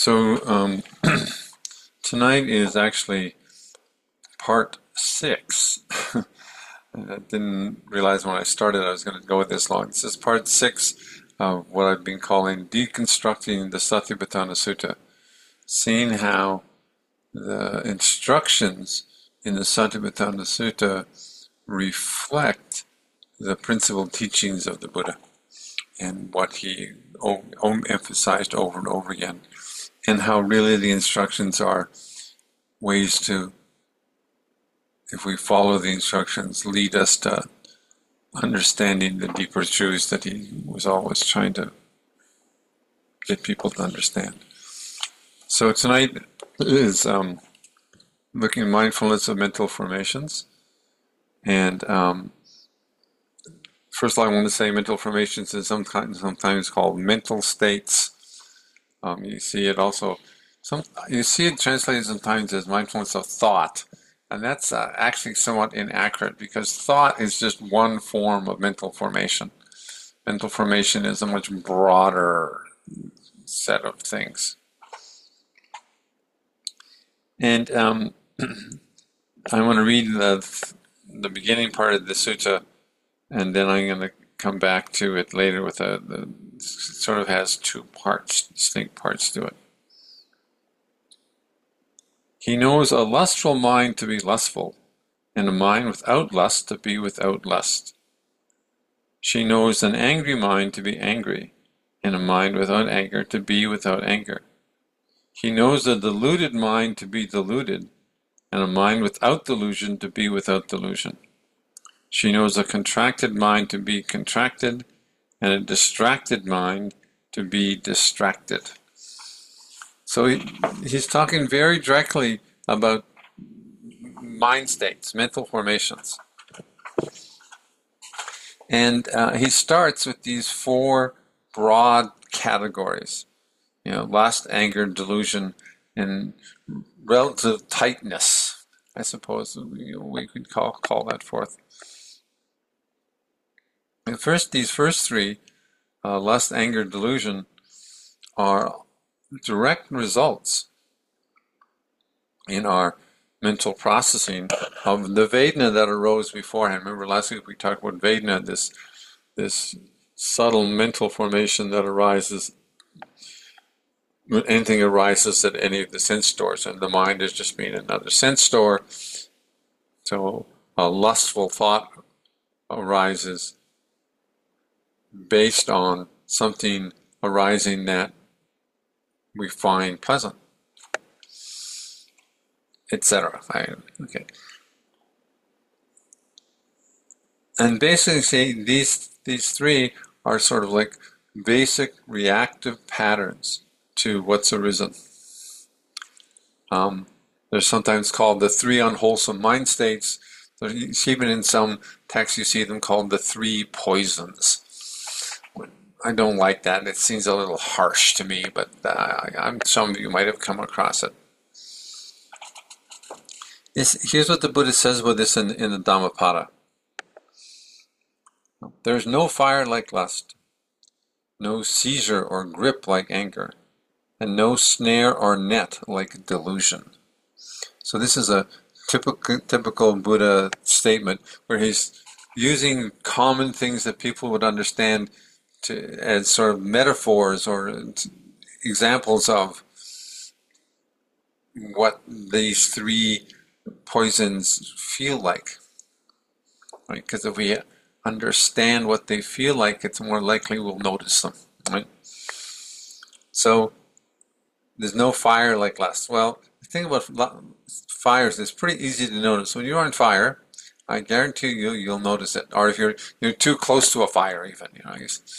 So tonight is actually part 6. I didn't realize when I started I was going to go this long. This is part 6 of what I've been calling deconstructing the Satipatthana Sutta, seeing how the instructions in the Satipatthana Sutta reflect the principal teachings of the Buddha and what he emphasized over and over again, and how really the instructions are ways to, if we follow the instructions, lead us to understanding the deeper truths that he was always trying to get people to understand. So tonight is looking at mindfulness of mental formations. And first of all, I want to say mental formations is sometimes called mental states. You see it also, you see it translated sometimes as mindfulness of thought. And that's actually somewhat inaccurate, because thought is just one form of mental formation. Mental formation is a much broader set of things. And I want to read the beginning part of the sutta, and then I'm going to come back to it later with it sort of has two parts, distinct parts to it. He knows a lustful mind to be lustful, and a mind without lust to be without lust. She knows an angry mind to be angry, and a mind without anger to be without anger. He knows a deluded mind to be deluded, and a mind without delusion to be without delusion. She knows a contracted mind to be contracted, and a distracted mind to be distracted. So he's talking very directly about mind states, mental formations. And he starts with these 4 broad categories. Lust, anger, delusion, and relative tightness, I suppose we could call that forth. And these first 3, lust, anger, delusion, are direct results in our mental processing of the Vedana that arose beforehand. Remember last week we talked about Vedana, this subtle mental formation that arises when anything arises at any of the sense stores, and the mind is just being another sense store. So a lustful thought arises based on something arising that we find pleasant, etc. Okay. And basically, say these 3 are sort of like basic reactive patterns to what's arisen. They're sometimes called the 3 unwholesome mind states. Even in some texts, you see them called the 3 poisons. I don't like that. It seems a little harsh to me, but some of you might have come across it. Here's what the Buddha says about this in the Dhammapada. There's no fire like lust, no seizure or grip like anger, and no snare or net like delusion. So this is a typical Buddha statement where he's using common things that people would understand as sort of metaphors or examples of what these 3 poisons feel like. Right? Because if we understand what they feel like, it's more likely we'll notice them. Right? So there's no fire like lust. Well, the thing about fires is pretty easy to notice. When you're on fire, I guarantee you'll notice it. Or if you're too close to a fire, even, I guess.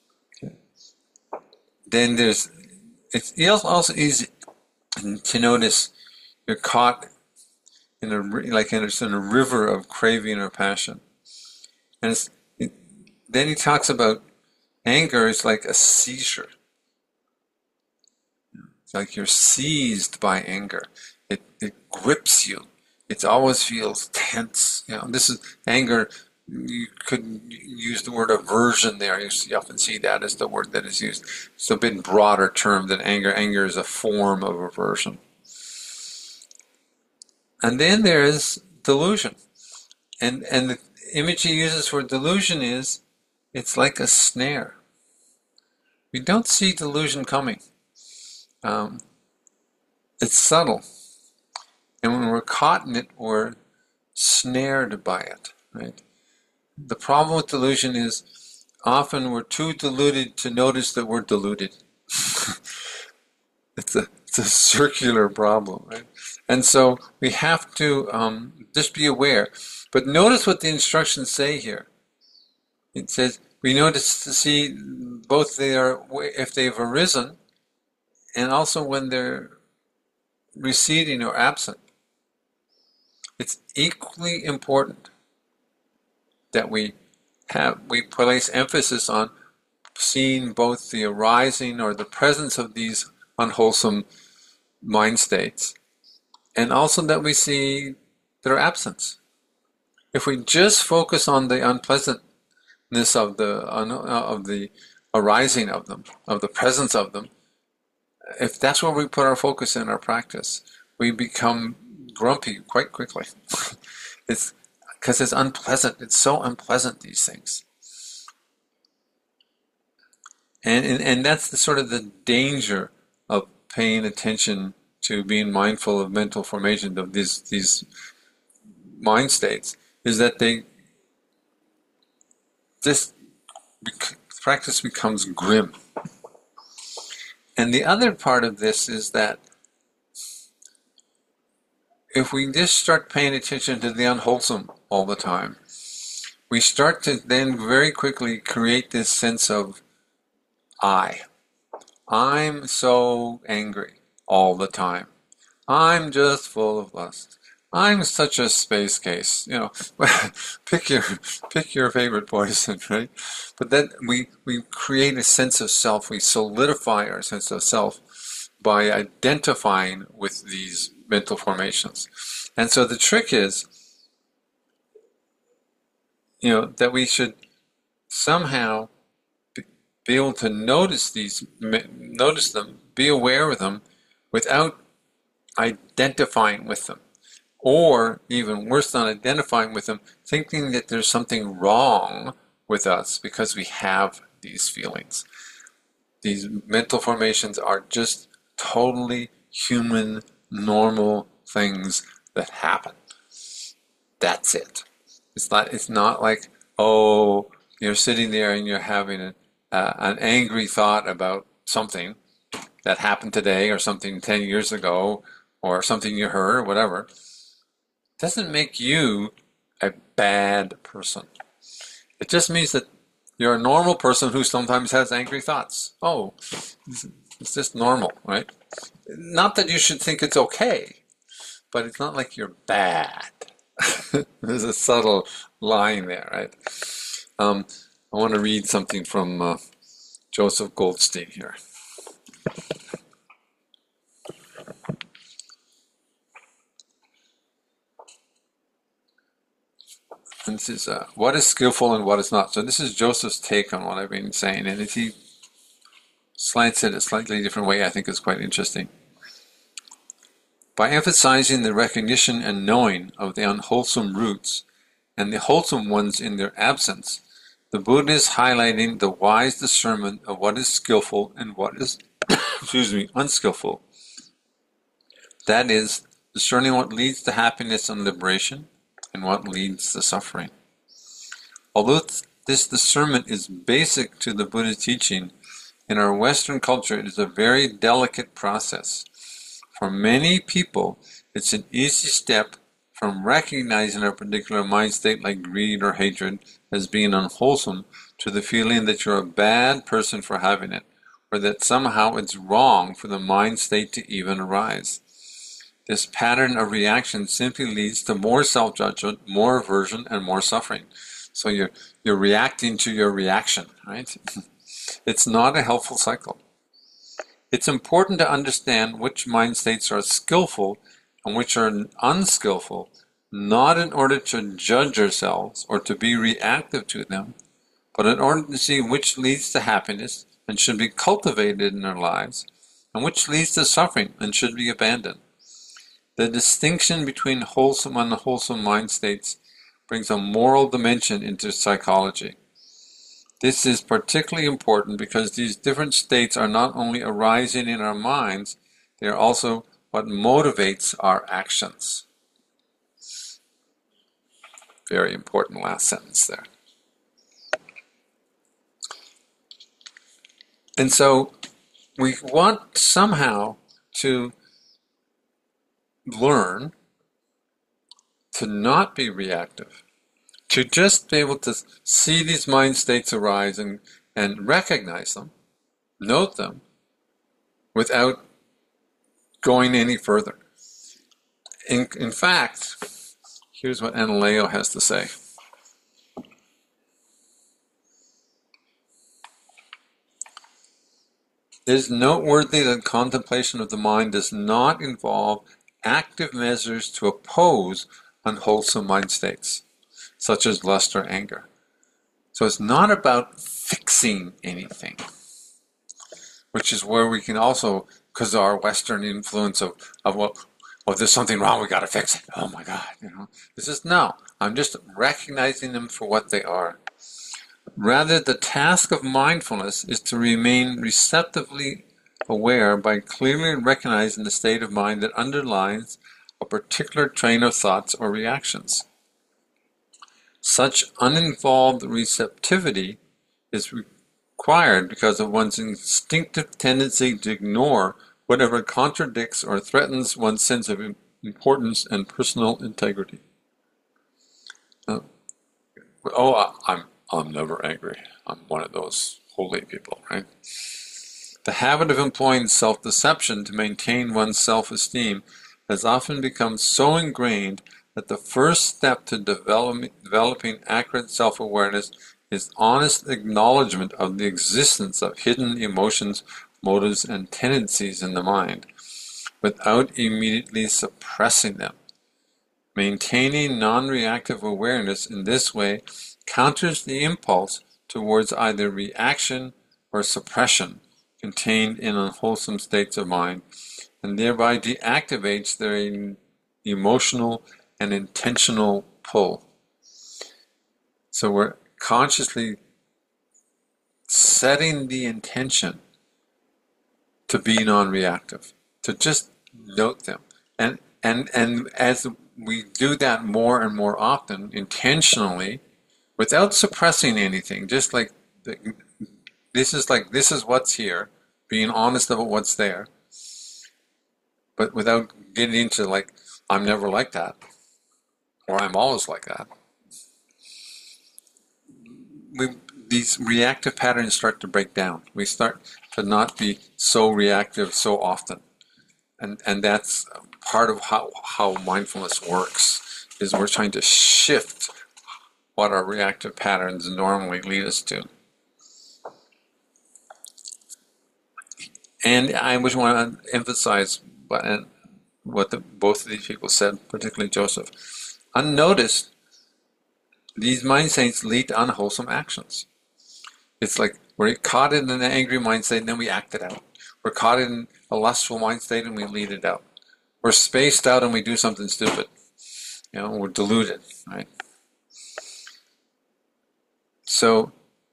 Then it's also easy to notice you're caught in a river of craving or passion. And then he talks about anger is like a seizure. It's like you're seized by anger. It grips you. It always feels tense. This is anger you could use the word aversion there. You often see that as the word that is used. It's a bit broader term than anger. Anger is a form of aversion. And then there is delusion. And the image he uses for delusion is, it's like a snare. We don't see delusion coming. It's subtle. And when we're caught in it, we're snared by it, right? The problem with delusion is often we're too deluded to notice that we're deluded. It's a circular problem, right? And so we have to just be aware. But notice what the instructions say here. It says we notice to see both if they've arisen and also when they're receding or absent. It's equally important that we place emphasis on seeing both the arising or the presence of these unwholesome mind states, and also that we see their absence. If we just focus on the unpleasantness of the arising of them, of the presence of them, if that's where we put our focus in our practice, we become grumpy quite quickly. It's because it's unpleasant. It's so unpleasant, these things. And that's the sort of the danger of paying attention to being mindful of mental formation of these mind states, is that this practice becomes grim. And the other part of this is that if we just start paying attention to the unwholesome all the time, we start to then very quickly create this sense of I'm so angry all the time. I'm just full of lust. I'm such a space case. Pick your favorite poison, right? But then we create a sense of self. We solidify our sense of self by identifying with these mental formations. And so the trick is, that we should somehow be able to notice them, be aware of them, without identifying with them. Or, even worse than identifying with them, thinking that there's something wrong with us because we have these feelings. These mental formations are just totally human, normal things that happen. That's it. It's not like, oh, you're sitting there and you're having an angry thought about something that happened today or something 10 years ago or something you heard or whatever. It doesn't make you a bad person. It just means that you're a normal person who sometimes has angry thoughts. Oh, it's just normal, right? Not that you should think it's okay, but it's not like you're bad. There's a subtle line there, right? I want to read something from Joseph Goldstein here. And this is what is skillful and what is not. So this is Joseph's take on what I've been saying, and if he slants it a slightly different way, I think is quite interesting. By emphasizing the recognition and knowing of the unwholesome roots and the wholesome ones in their absence, the Buddha is highlighting the wise discernment of what is skillful and what is unskillful. That is, discerning what leads to happiness and liberation and what leads to suffering. Although this discernment is basic to the Buddha's teaching, in our Western culture it is a very delicate process. For many people, it's an easy step from recognizing a particular mind state like greed or hatred as being unwholesome to the feeling that you're a bad person for having it, or that somehow it's wrong for the mind state to even arise. This pattern of reaction simply leads to more self-judgment, more aversion, and more suffering. So you're reacting to your reaction, right? It's not a helpful cycle. It's important to understand which mind states are skillful and which are unskillful not in order to judge ourselves or to be reactive to them, but in order to see which leads to happiness and should be cultivated in our lives, and which leads to suffering and should be abandoned. The distinction between wholesome and unwholesome mind states brings a moral dimension into psychology. This is particularly important because these different states are not only arising in our minds, they are also what motivates our actions. Very important last sentence there. And so we want somehow to learn to not be reactive, to just be able to see these mind states arise and recognize them, note them, without going any further. In fact, here's what Anileo has to say. It is noteworthy that contemplation of the mind does not involve active measures to oppose unwholesome mind states, such as lust or anger. So it's not about fixing anything, which is where we can also, because of our Western influence of well, there's something wrong, we got to fix it. Oh my God, This is no. I'm just recognizing them for what they are. Rather, the task of mindfulness is to remain receptively aware by clearly recognizing the state of mind that underlies a particular train of thoughts or reactions. Such uninvolved receptivity is required because of one's instinctive tendency to ignore whatever contradicts or threatens one's sense of importance and personal integrity. I'm never angry. I'm one of those holy people, right? The habit of employing self-deception to maintain one's self-esteem has often become so ingrained that the first step to developing accurate self-awareness is honest acknowledgement of the existence of hidden emotions, motives, and tendencies in the mind, without immediately suppressing them. Maintaining non-reactive awareness in this way counters the impulse towards either reaction or suppression contained in unwholesome states of mind, and thereby deactivates their emotional and intentional pull. So we're consciously setting the intention to be non-reactive, to just note them. And as we do that more and more often, intentionally, without suppressing anything, just like this is what's here, being honest about what's there, but without getting into I'm never like that, or I'm always like that. These reactive patterns start to break down. We start to not be so reactive so often, and that's part of how mindfulness works. Is we're trying to shift what our reactive patterns normally lead us to. And I just want to emphasize what both of these people said, particularly Joseph. Unnoticed, these mind states lead to unwholesome actions. It's like we're caught in an angry mind state and then we act it out. We're caught in a lustful mind state and we lead it out. We're spaced out and we do something stupid. We're deluded, right? So,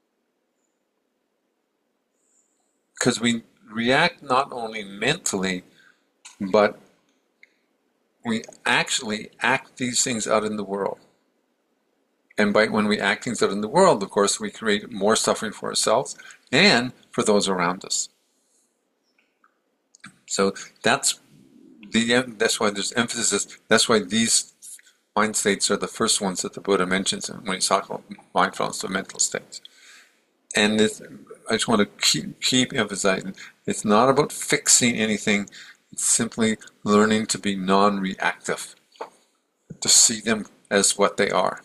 because we react not only mentally, but we actually act these things out in the world. And when we act things out in the world, of course, we create more suffering for ourselves and for those around us. So that's why there's emphasis. That's why these mind states are the first ones that the Buddha mentions when he's talking about mindfulness of mental states. And I just want to keep emphasizing, it's not about fixing anything. It's simply learning to be non-reactive, to see them as what they are.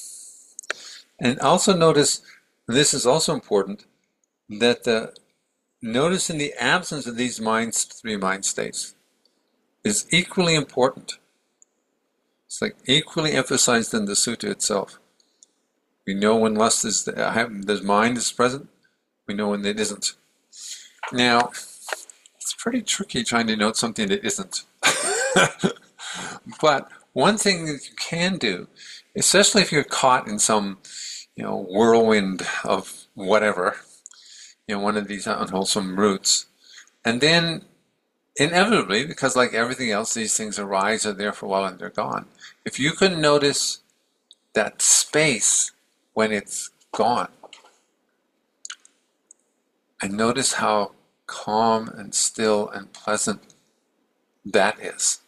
And also notice, this is also important, that notice in the absence of these three mind states is equally important. It's like equally emphasized in the sutta itself. We know when lust is the mind is present. We know when it isn't. Now, it's pretty tricky trying to note something that isn't. But one thing that you can do, especially if you're caught in some, whirlwind of whatever, one of these unwholesome roots, and then inevitably, because like everything else, these things arise, are there for a while, and they're gone. If you can notice that space when it's gone, and notice how calm and still and pleasant that is.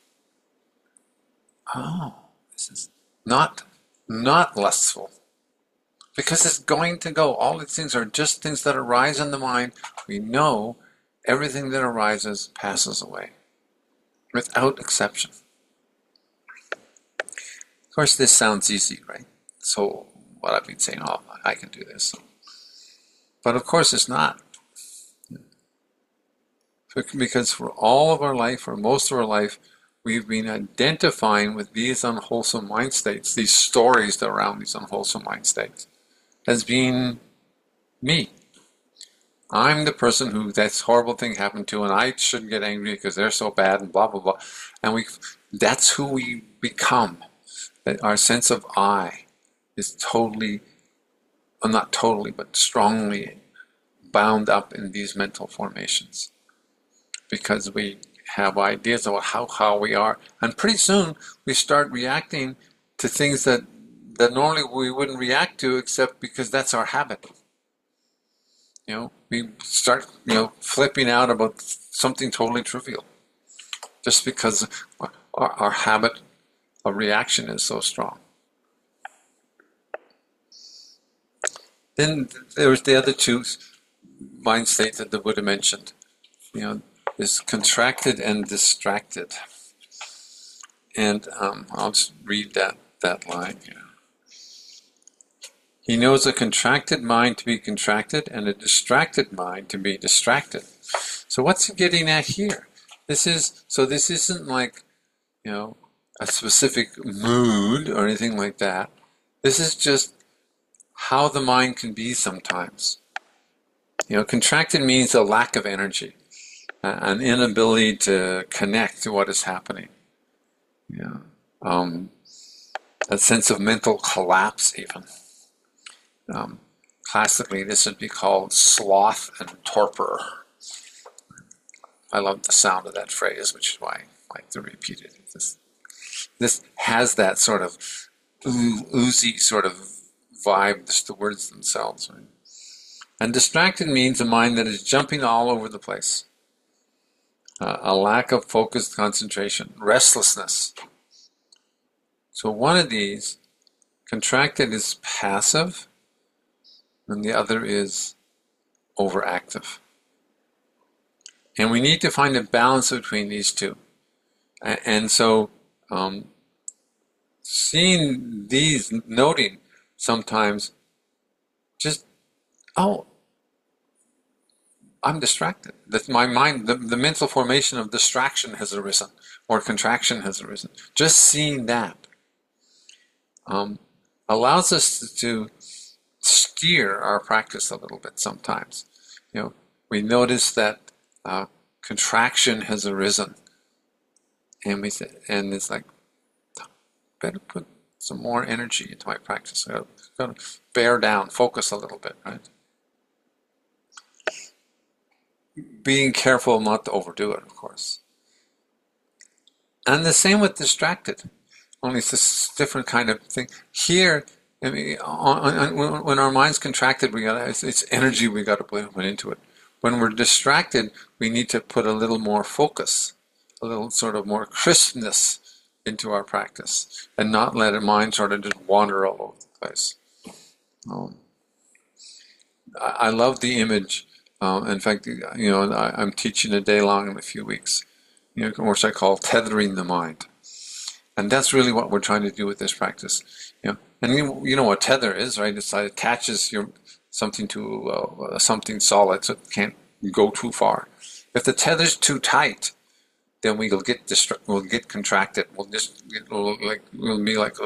Oh, this is not lustful. Because it's going to go. All these things are just things that arise in the mind. We know everything that arises passes away, without exception. Of course, this sounds easy, right? So, what I've been saying, I can do this. But of course, it's not. Because for all of our life, or most of our life, we've been identifying with these unwholesome mind states, these stories around these unwholesome mind states, as being me. I'm the person who this horrible thing happened to, and I shouldn't get angry because they're so bad, and blah, blah, blah. And that's who we become. That our sense of I is totally, well, not totally, but strongly bound up in these mental formations. Because we have ideas about how we are. And pretty soon we start reacting to things that normally we wouldn't react to, except because that's our habit. We start, flipping out about something totally trivial. Just because our habit of reaction is so strong. Then there's the other two mind states that the Buddha mentioned. Is contracted and distracted. And I'll just read that line here. He knows a contracted mind to be contracted and a distracted mind to be distracted. So what's he getting at here? This isn't like, a specific mood or anything like that. This is just how the mind can be sometimes. Contracted means a lack of energy. An inability to connect to what is happening. A sense of mental collapse even. Classically, this would be called sloth and torpor. I love the sound of that phrase, which is why I like to repeat it. This has that sort of oozy sort of vibe, just the words themselves. Right? And distracted means a mind that is jumping all over the place. A lack of focused concentration, restlessness. So one of these, contracted, is passive, and the other is overactive. And we need to find a balance between these two. And so, seeing these, noting sometimes, just, I'm distracted. That my mind, the mental formation of distraction has arisen, or contraction has arisen. Just seeing that allows us to steer our practice a little bit sometimes. We notice that contraction has arisen, and it's like, better put some more energy into my practice. I've got to bear down, focus a little bit, right? Being careful not to overdo it, of course. And the same with distracted, only it's a different kind of thing. Here, when our mind's contracted, it's energy we got to put into it. When we're distracted, we need to put a little more focus, a little sort of more crispness into our practice, and not let our mind sort of just wander all over the place. I love the image. In fact, I'm teaching a day long in a few weeks, which I call tethering the mind. And that's really what we're trying to do with this practice. And you know what tether is, right? It attaches something to something solid, so it can't go too far. If the tether's too tight, then we'll get contracted. We'll be like,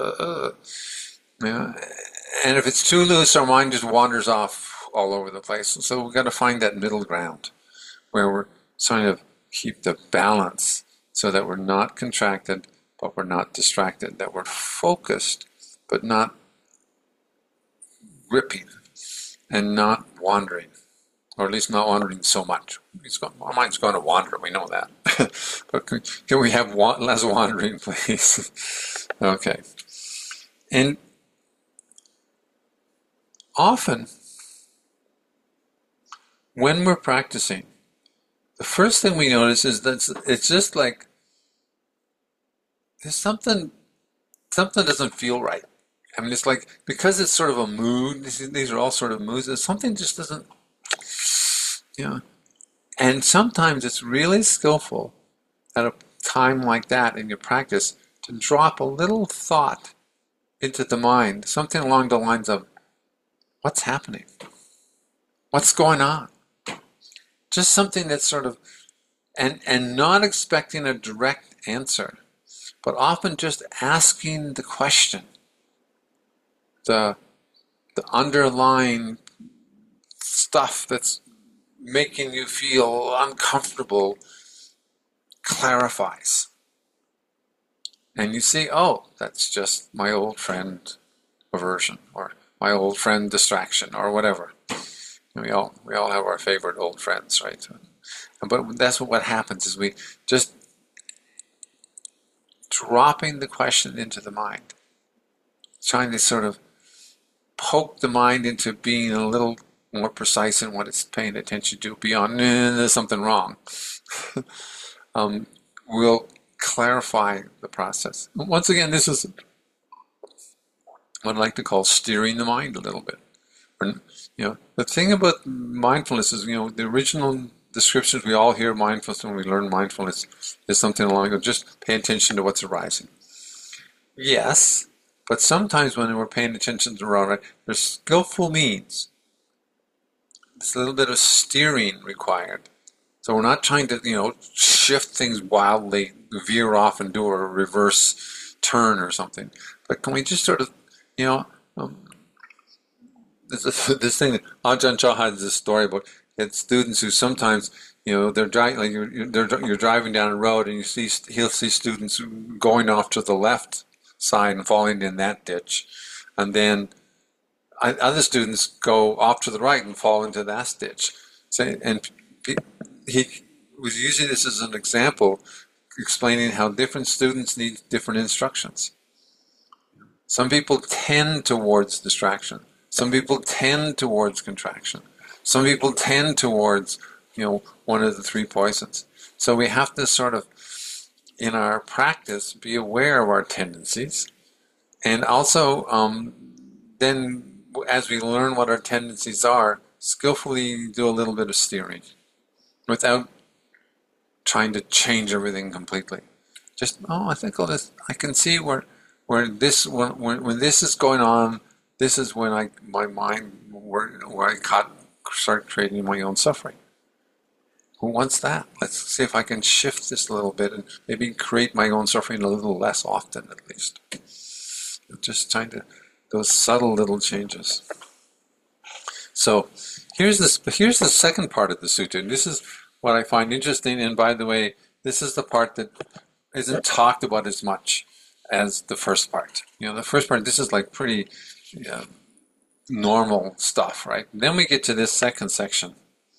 yeah. And if it's too loose, our mind just wanders off all over the place. So we've got to find that middle ground where we're trying to keep the balance so that we're not contracted, but we're not distracted, that we're focused, but not ripping and not wandering, or at least not wandering so much. Our mind's going to wander, we know that. But can we have less wandering, please? Okay. And often, when we're practicing, the first thing we notice is that it's just like there's something doesn't feel right. I mean, it's like, because it's sort of a mood, these are all sort of moods, something just doesn't, And sometimes it's really skillful at a time like that in your practice to drop a little thought into the mind, something along the lines of, what's happening? What's going on? Just something that's sort of, and not expecting a direct answer, but often just asking the question, the underlying stuff that's making you feel uncomfortable clarifies. And you see, oh, that's just my old friend aversion, or my old friend distraction, or whatever. We all have our favorite old friends, right? But that's what happens, is we just dropping the question into the mind, trying to sort of poke the mind into being a little more precise in what it's paying attention to, beyond there's something wrong. Will clarify the process. Once again, this is what I like to call steering the mind a little bit. The thing about mindfulness is, the original descriptions we all hear mindfulness when we learn mindfulness is something along just pay attention to what's arising. Yes, but sometimes when we're paying attention to around, there's skillful means. There's a little bit of steering required. So we're not trying to, shift things wildly, veer off and do a reverse turn or something. But can we just sort of, this thing that Ajahn Chah has this story about students who sometimes, they're driving, like you're driving down a road and he'll see students going off to the left side and falling in that ditch, and then other students go off to the right and fall into that ditch. So, and he was using this as an example, explaining how different students need different instructions. Some people tend towards distraction. Some people tend towards contraction. Some people tend towards, one of the three poisons. So we have to sort of, in our practice, be aware of our tendencies. And also, then as we learn what our tendencies are, skillfully do a little bit of steering without trying to change everything completely. Just, I think I can see where when this is going on, this is when my mind, where I start creating my own suffering. Who wants that? Let's see if I can shift this a little bit and maybe create my own suffering a little less often, at least. Just trying to, those subtle little changes. So here's the second part of the sutta, and this is what I find interesting. And by the way, this is the part that isn't talked about as much as the first part. The first part, this is like pretty normal stuff, right? Then we get to this second section.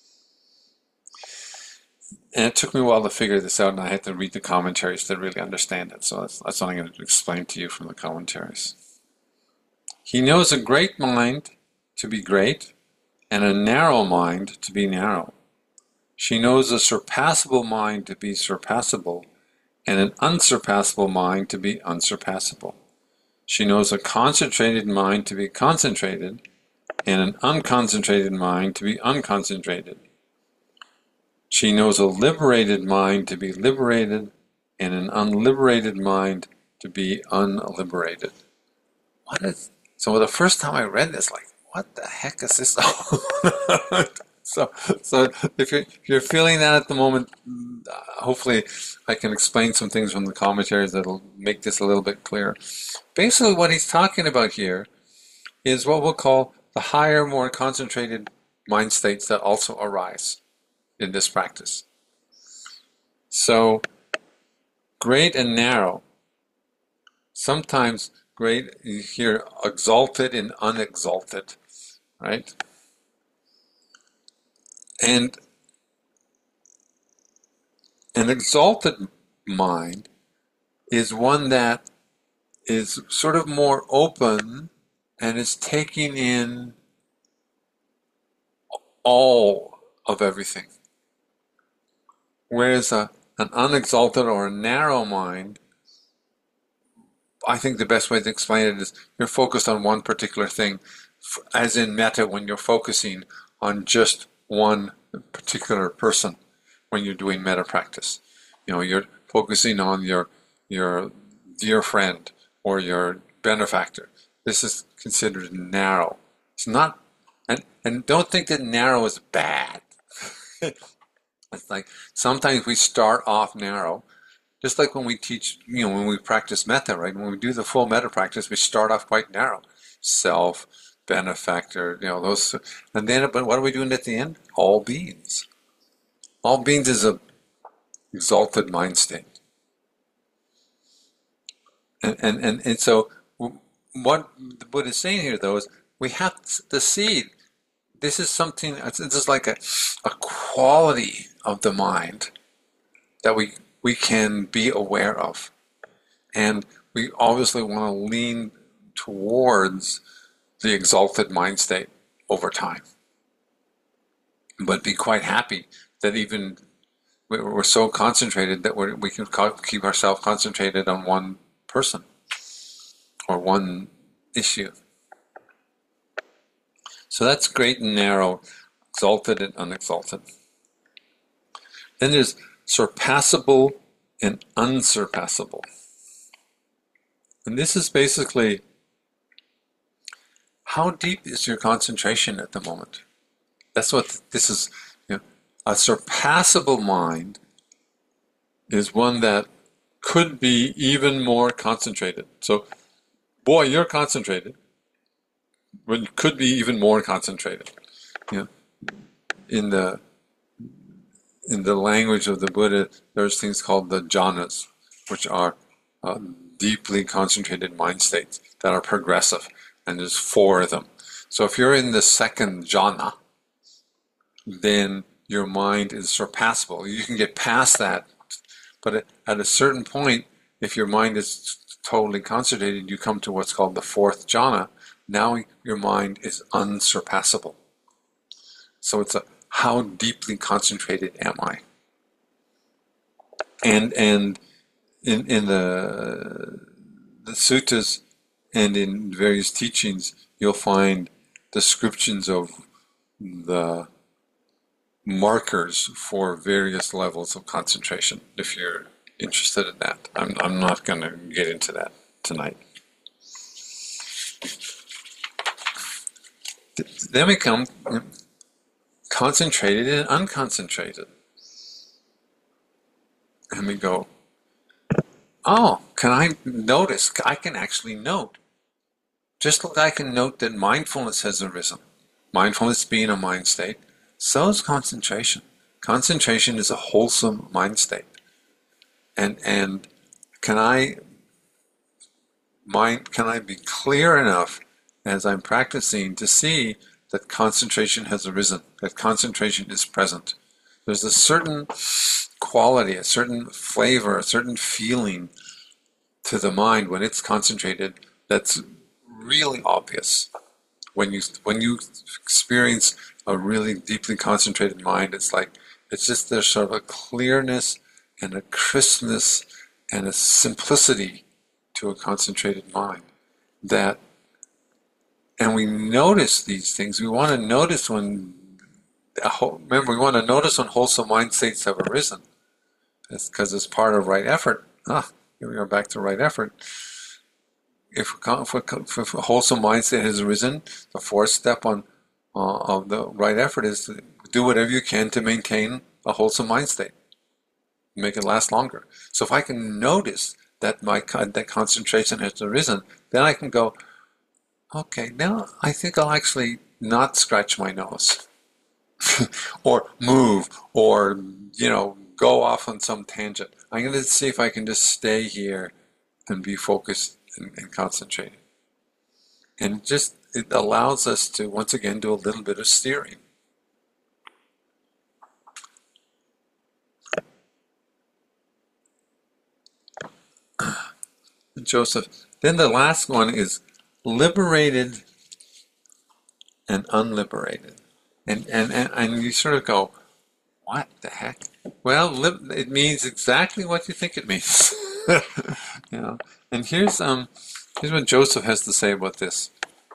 And it took me a while to figure this out, and I had to read the commentaries to really understand it. So that's what I'm going to explain to you from the commentaries. He knows a great mind to be great, and a narrow mind to be narrow. She knows a surpassable mind to be surpassable, and an unsurpassable mind to be unsurpassable. She knows a concentrated mind to be concentrated, and an unconcentrated mind to be unconcentrated. She knows a liberated mind to be liberated, and an unliberated mind to be unliberated. So the first time I read this, like, what the heck is this all about? So if you're feeling that at the moment, hopefully I can explain some things from the commentaries that'll make this a little bit clearer. Basically, what he's talking about here is what we'll call the higher, more concentrated mind states that also arise in this practice. So, great and narrow. Sometimes great, you hear exalted and unexalted, right? And an exalted mind is one that is sort of more open and is taking in all of everything. Whereas an unexalted or a narrow mind, I think the best way to explain it is you're focused on one particular thing, as in metta, when you're focusing on just one particular person when you're doing metta practice. You're focusing on your dear friend or your benefactor. This is considered narrow. It's not, and don't think that narrow is bad. It's like sometimes we start off narrow, just like when we teach, when we practice metta, right? When we do the full metta practice, we start off quite narrow. Self, benefactor, those. And then, but what are we doing at the end? All beings. All beings is a exalted mind state. And so what the Buddha is saying here, though, is we have the seed. This is something, this is like a quality of the mind that we can be aware of. And we obviously want to lean towards the exalted mind state over time. But be quite happy that even we're so concentrated that we can keep ourselves concentrated on one person or one issue. So that's great and narrow, exalted and unexalted. Then there's surpassable and unsurpassable. And this is basically, how deep is your concentration at the moment? That's what this is. A surpassable mind is one that could be even more concentrated. So, boy, you're concentrated, but you could be even more concentrated. In the language of the Buddha, there's things called the jhanas, which are deeply concentrated mind states that are progressive, and there's 4 of them. So if you're in the second jhana, then your mind is surpassable. You can get past that, but at a certain point, if your mind is totally concentrated, you come to what's called the 4th jhana. Now your mind is unsurpassable. So it's how deeply concentrated am I? And in the suttas and in various teachings, you'll find descriptions of the markers for various levels of concentration, if you're interested in that. I'm not going to get into that tonight. Then we come concentrated and unconcentrated. And we go, oh, can I notice? I can actually note. Just like I can note that mindfulness has arisen. Mindfulness being a mind state, so is concentration. Concentration is a wholesome mind state. And can I be clear enough as I'm practicing to see that concentration has arisen, that concentration is present. There's a certain quality, a certain flavor, a certain feeling to the mind when it's concentrated that's really obvious. When you experience a really deeply concentrated mind, it's just there's sort of a clearness and a crispness and a simplicity to a concentrated mind and we notice these things. We want to notice when wholesome mind states have arisen. That's because it's part of right effort. Here we are back to right effort. If a wholesome mind state has arisen, the 4th step of the right effort is to do whatever you can to maintain a wholesome mind state, make it last longer. So if I can notice that that concentration has arisen, then I can go, okay, now I think I'll actually not scratch my nose or move or, go off on some tangent. I'm going to see if I can just stay here and be focused and concentrated. And it allows us to, once again, do a little bit of steering. Joseph. Then the last one is liberated and unliberated. And you sort of go, what the heck? Well, it means exactly what you think it means. And here's what Joseph has to say about this.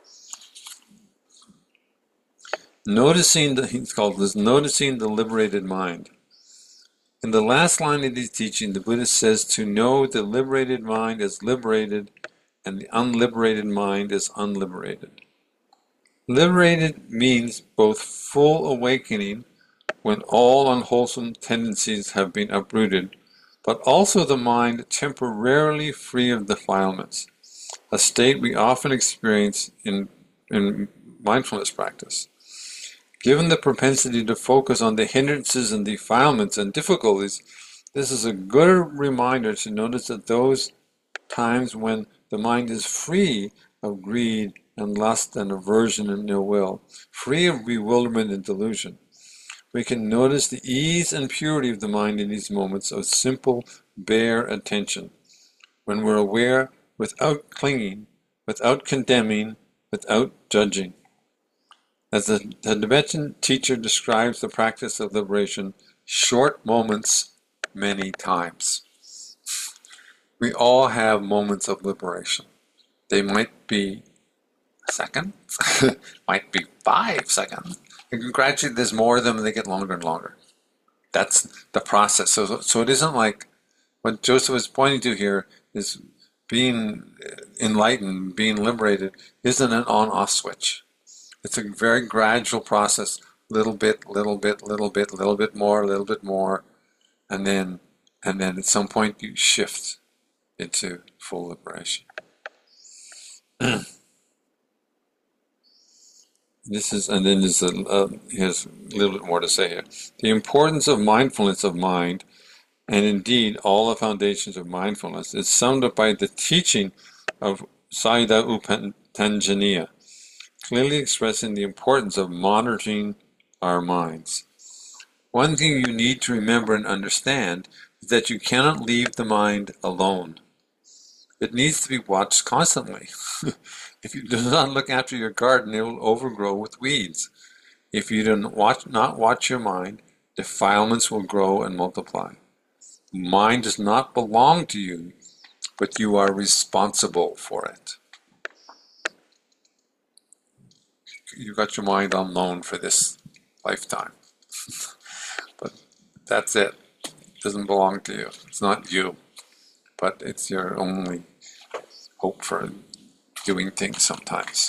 He's called this noticing the liberated mind. In the last line of his teaching, the Buddha says to know the liberated mind is liberated and the unliberated mind is unliberated. Liberated means both full awakening when all unwholesome tendencies have been uprooted, but also the mind temporarily free of defilements, a state we often experience in mindfulness practice. Given the propensity to focus on the hindrances and defilements and difficulties, this is a good reminder to notice that those times when the mind is free of greed and lust and aversion and ill will, free of bewilderment and delusion, we can notice the ease and purity of the mind in these moments of simple, bare attention, when we're aware without clinging, without condemning, without judging. As the Tibetan teacher describes the practice of liberation, short moments, many times. We all have moments of liberation. They might be a second, might be 5 seconds. And gradually there's more of them and they get longer and longer. That's the process. So it isn't like what Joseph is pointing to here is being enlightened, being liberated, isn't an on-off switch. It's a very gradual process, little bit, little bit, little bit, little bit more, and then at some point you shift into full liberation. Here's a little bit more to say here. The importance of mindfulness of mind, and indeed all the foundations of mindfulness, is summed up by the teaching of Sayadaw U Panjaniya, clearly expressing the importance of monitoring our minds. One thing you need to remember and understand is that you cannot leave the mind alone. It needs to be watched constantly. If you do not look after your garden, it will overgrow with weeds. If you do not watch your mind, defilements will grow and multiply. Mind does not belong to you, but you are responsible for it. You got your mind on loan for this lifetime. But that's it. It doesn't belong to you. It's not you. But it's your only hope for doing things sometimes.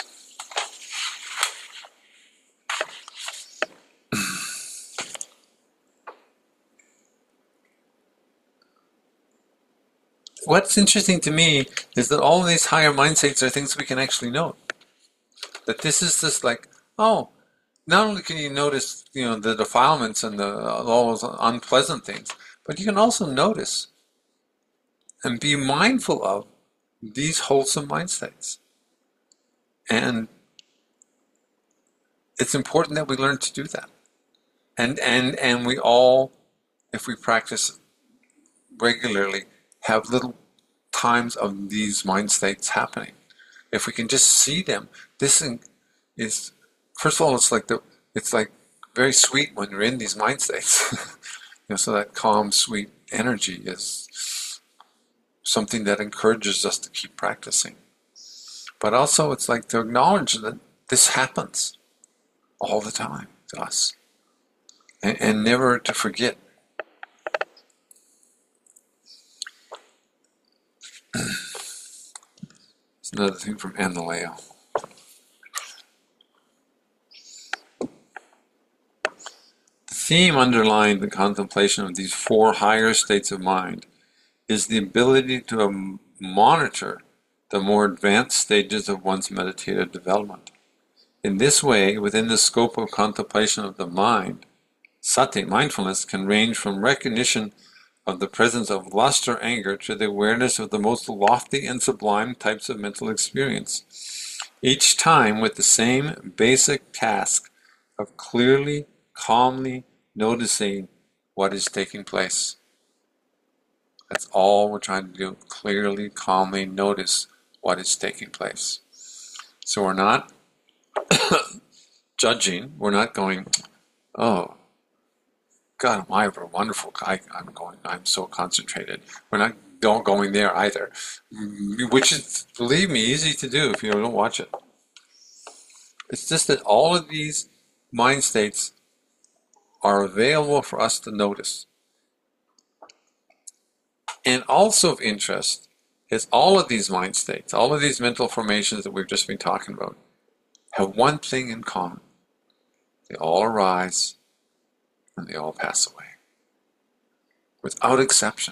What's interesting to me is that all of these higher mind states are things we can actually note. That this is just like, not only can you notice, the defilements and all those unpleasant things, but you can also notice and be mindful of these wholesome mind states. And it's important that we learn to do that. And we all, if we practice regularly, have little times of these mind states happening. If we can just see them, this is, first of all, it's like very sweet when you're in these mind states. So that calm, sweet energy is something that encourages us to keep practicing. But also it's like to acknowledge that this happens all the time to us. And never to forget. It's another thing from Anileo. theme underlying the contemplation of these four higher states of mind is the ability to monitor the more advanced stages of one's meditative development. In this way, within the scope of contemplation of the mind, sati, mindfulness, can range from recognition of the presence of lust or anger to the awareness of the most lofty and sublime types of mental experience, each time with the same basic task of clearly, calmly noticing what is taking place. That's all we're trying to do, clearly, calmly notice what is taking place. So we're not judging, we're not going, oh, God, am I a wonderful guy? I'm so concentrated. We're not going there either, which is, believe me, easy to do if you don't watch it. It's just that all of these mind states are available for us to notice. And also of interest is all of these mind states, all of these mental formations that we've just been talking about, have one thing in common. They all arise and they all pass away. Without exception.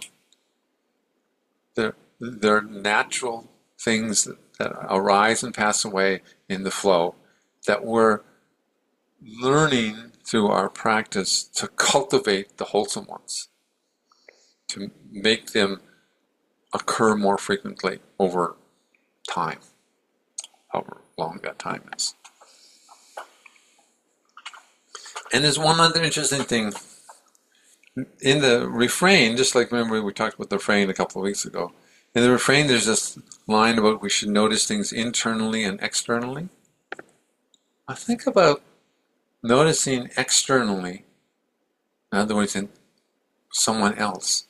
They're natural things that arise and pass away in the flow that we're learning through our practice to cultivate the wholesome ones, to make them occur more frequently over time, however long that time is. And there's one other interesting thing. In the refrain, just like remember we talked about the refrain a couple of weeks ago, in the refrain there's this line about we should notice things internally and externally. I think about noticing externally, in other words, in someone else.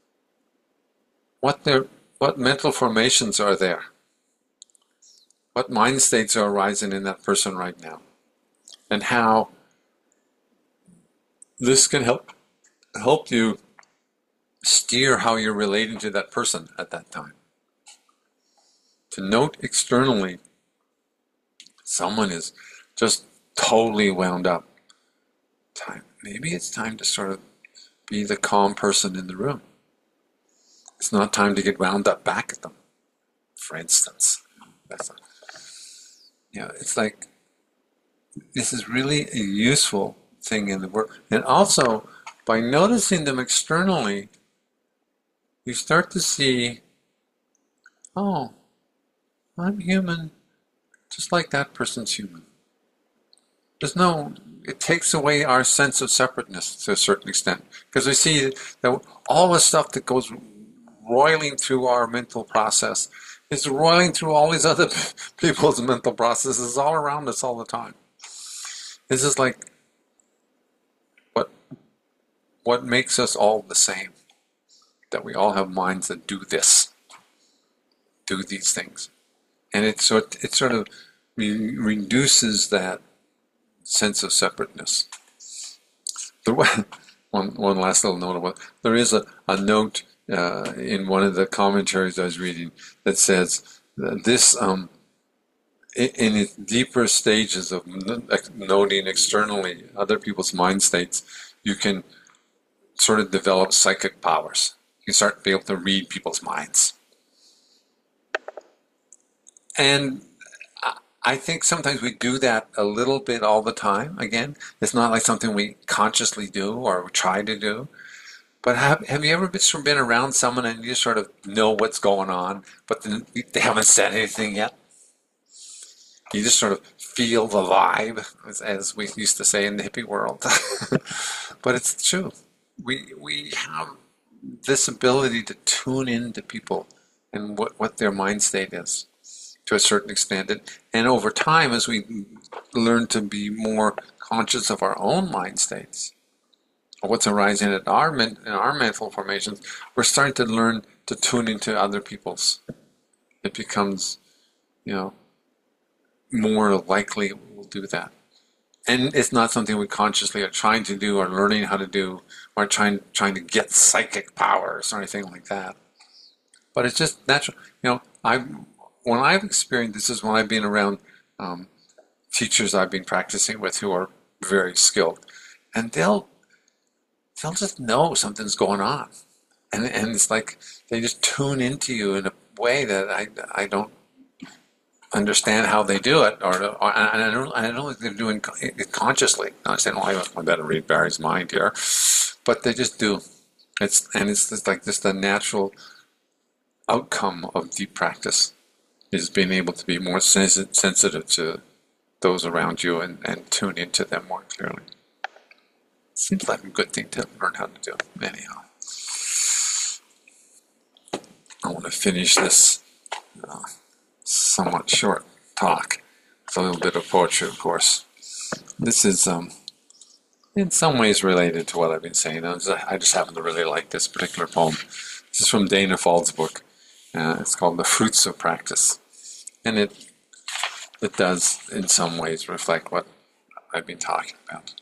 What mental formations are there? What mind states are arising in that person right now? And how this can help you steer how you're relating to that person at that time. To note externally, someone is just totally wound up. Maybe it's time to sort of be the calm person in the room. It's not time to get wound up back at them, for instance. It's like, this is really a useful thing in the work. And also, by noticing them externally, you start to see, oh, I'm human, just like that person's human. It takes away our sense of separateness to a certain extent. Because we see that all the stuff that goes roiling through our mental process is roiling through all these other people's mental processes all around us all the time. This is like what makes us all the same. That we all have minds that do these things. And it sort of reduces that sense of separateness. One last little note about there is a note in one of the commentaries I was reading that says that this in its deeper stages of noting externally other people's mind states, you can sort of develop psychic powers. You start to be able to read people's minds. And I think sometimes we do that a little bit all the time. Again, it's not like something we consciously do or try to do. But have you ever been around someone and you sort of know what's going on, but they haven't said anything yet? You just sort of feel the vibe, as we used to say in the hippie world. But it's true. We have this ability to tune into people and what their mind state is to a certain extent. And over time, as we learn to be more conscious of our own mind states, what's arising in our mental formations, we're starting to learn to tune into other people's. It becomes, more likely we'll do that. And it's not something we consciously are trying to do or learning how to do or trying to get psychic powers or anything like that. But it's just natural. When I've experienced this is when I've been around teachers I've been practicing with who are very skilled. And they'll they'll just know something's going on. And it's like they just tune into you in a way that I don't understand how they do it, and I don't think they're doing it consciously. I'm saying, well, I better read Barry's mind here, but they just do. It's just like just the natural outcome of deep practice is being able to be more sensitive to those around you and tune into them more clearly. Seems like a good thing to learn how to do. Anyhow, I want to finish this somewhat short talk. It's a little bit of poetry, of course. This is in some ways related to what I've been saying. I just happen to really like this particular poem. This is from Dana Fald's book. It's called The Fruits of Practice. And it does, in some ways, reflect what I've been talking about.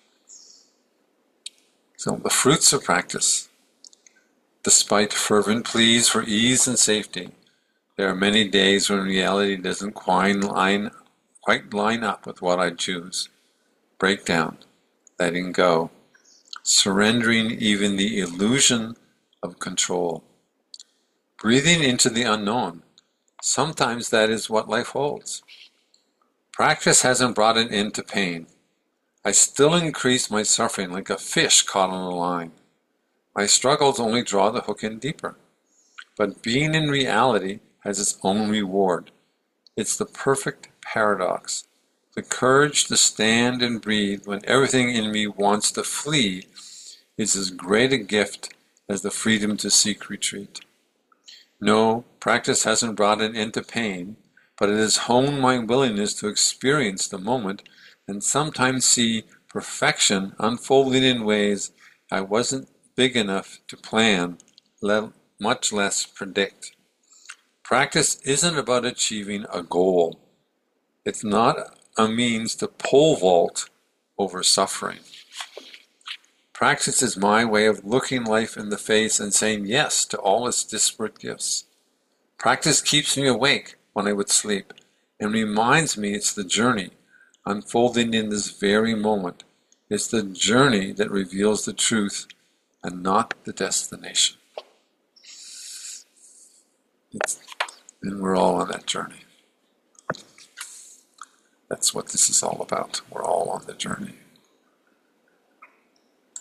So, the fruits of practice. Despite fervent pleas for ease and safety, there are many days when reality doesn't quite line up with what I choose. Breakdown, letting go, surrendering even the illusion of control. Breathing into the unknown. Sometimes that is what life holds. Practice hasn't brought an end to pain. I still increase my suffering like a fish caught on a line. My struggles only draw the hook in deeper. But being in reality has its own reward. It's the perfect paradox. The courage to stand and breathe when everything in me wants to flee is as great a gift as the freedom to seek retreat. No, practice hasn't brought an end to pain, but it has honed my willingness to experience the moment and sometimes see perfection unfolding in ways I wasn't big enough to plan, much less predict. Practice isn't about achieving a goal. It's not a means to pole vault over suffering. Practice is my way of looking life in the face and saying yes to all its disparate gifts. Practice keeps me awake when I would sleep and reminds me it's the journey unfolding in this very moment. It's the journey that reveals the truth and not the destination. And we're all on that journey. That's what this is all about. We're all on the journey.